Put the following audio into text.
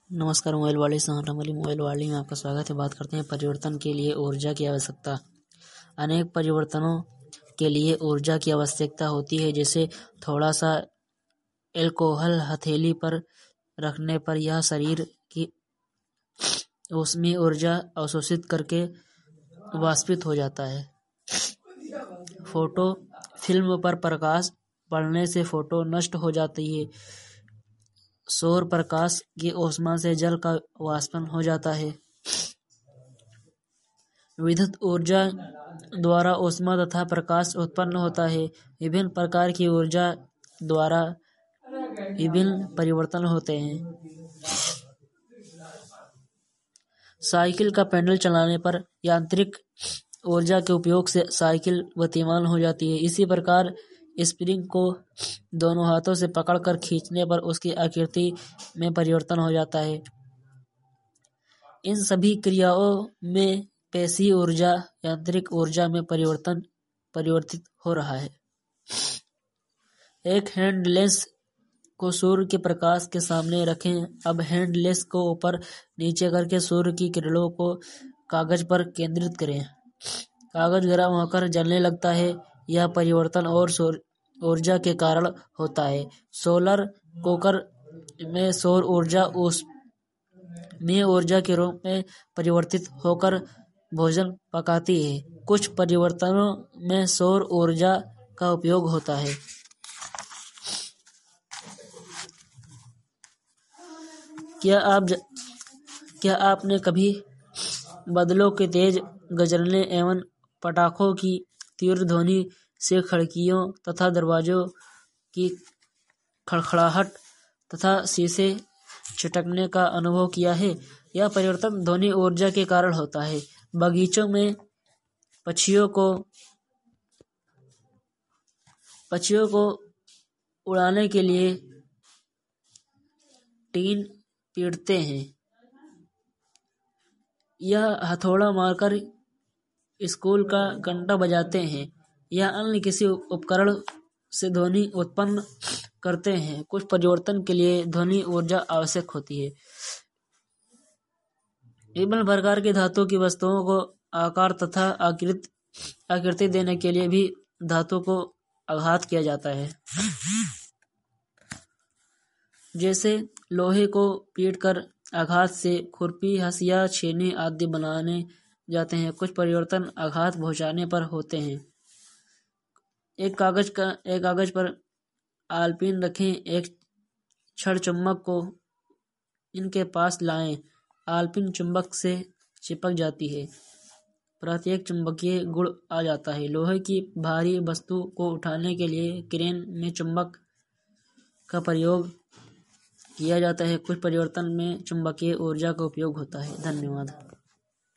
नमस्कार मोबाइल वाले वाली मोबाइल वाली में आपका स्वागत है। बात करते हैं परिवर्तन के लिए ऊर्जा की आवश्यकता। अनेक परिवर्तनों के लिए ऊर्जा की आवश्यकता होती है, जैसे थोड़ा सा अल्कोहल हथेली पर रखने पर यह शरीर की ऊष्मीय ऊर्जा अवशोषित करके वाष्पित हो जाता है। फोटो फिल्म पर प्रकाश पड़ने से फोटो नष्ट हो जाती है। सौर प्रकाश की ऊष्मा से जल का वाष्पन हो जाता है। विद्युत ऊर्जा द्वारा ऊष्मा तथा प्रकाश उत्पन्न होता है। विभिन्न प्रकार की ऊर्जा द्वारा विभिन्न परिवर्तन होते हैं। साइकिल का पेडल चलाने पर यांत्रिक ऊर्जा के उपयोग से साइकिल गतिमान हो जाती है। इसी प्रकार स्प्रिंग को दोनों हाथों से पकड़कर खींचने पर उसकी आकृति में परिवर्तन हो जाता है। इन सभी क्रियाओं में पेशीय ऊर्जा यांत्रिक ऊर्जा में परिवर्तित हो रहा है। एक हैंड लेंस को सूर्य के प्रकाश के सामने रखें। अब हैंड लेंस को ऊपर नीचे करके सूर्य की किरणों को कागज पर केंद्रित करें। कागज गर्म होकर जलने लगता है। यह परिवर्तन और ऊर्जा के कारण होता है। सोलर कुकर में सौर ऊर्जा ऊष्मीय ऊर्जा के रूप में परिवर्तित होकर भोजन पकाती है। कुछ परिवर्तनों में सौर ऊर्जा का उपयोग होता है। क्या आपने कभी बादलों के तेज गरजने एवं पटाखों की तीव्र ध्वनि से खिड़कियों तथा दरवाजों की खड़खड़ाहट तथा शीशे छिटकने का अनुभव किया है? यह परिवर्तन ध्वनि ऊर्जा के कारण होता है। बगीचों में पक्षियों को उड़ाने के लिए टीन पीटते हैं। यह हथौड़ा मारकर स्कूल का घंटा बजाते हैं या अन्य किसी उपकरण से ध्वनि उत्पन्न करते हैं। कुछ परिवर्तन के लिए ध्वनि ऊर्जा आवश्यक होती है। विभिन्न प्रकार की धातु की वस्तुओं को आकार तथा आकृति देने के लिए भी धातु को आघात किया जाता है। जैसे लोहे को पीटकर आघात से खुरपी, हंसिया, छेनी आदि बनाने जाते हैं। कुछ परिवर्तन आघात पहुंचाने पर होते हैं। एक कागज पर आलपीन रखें। एक क्षण चुंबक को इनके पास लाएं। आलपीन चुंबक से चिपक जाती है। प्रत्येक चुंबकीय गुण आ जाता है। लोहे की भारी वस्तु को उठाने के लिए क्रेन में चुंबक का प्रयोग किया जाता है। कुछ परिवर्तन में चुंबकीय ऊर्जा का उपयोग होता है। धन्यवाद।